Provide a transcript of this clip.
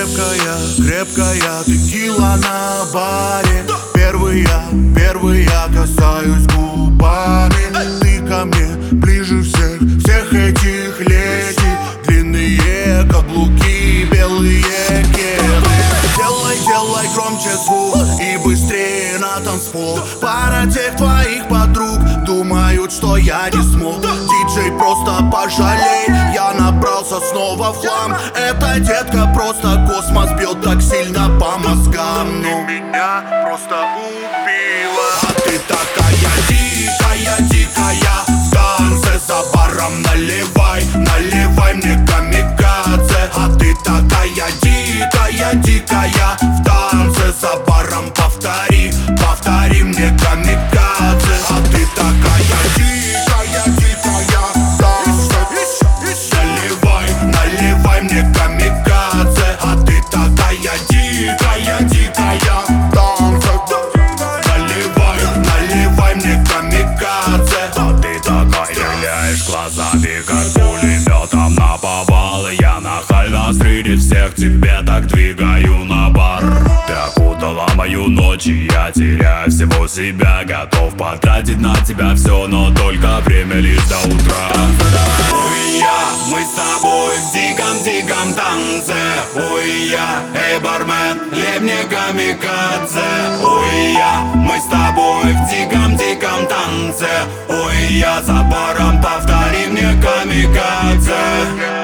крепкая текила на баре. Первый я касаюсь губами. Ты ко мне ближе всех этих леди. Длинные каблуки, белые кеды. Делай громче звук и быстрее на танцпол. Пара тех твоих подруг думают, что я не смог. Диджей, просто пожалей, я набрался снова в хлам. Эта детка просто космос бьет так сильно по мозгам. Ну меня просто убила. А ты такая дикая, в танце за баром наливай мне камикадзе. А ты такая дикая, в танце за баром повтори мне камикадзе. А ты такая дикая, в танце наливай мне камикадзе. А ты такая дикая, в танце наливай мне камикадзе. А ты такая, стреляешь глазами, как пулеметом наповал. Я нахально среди всех тебе так двигаю на бар. Ты окутала мою ночь, и я теряю всего себя. Готов потратить на тебя все, но только время лишь до утра. Ой, мы с тобой в диком танце. Ой, эй, бармен, лей мне камикадзе. Ой, мы с тобой в диком танце. Ой, за баром повтори мне камикадзе.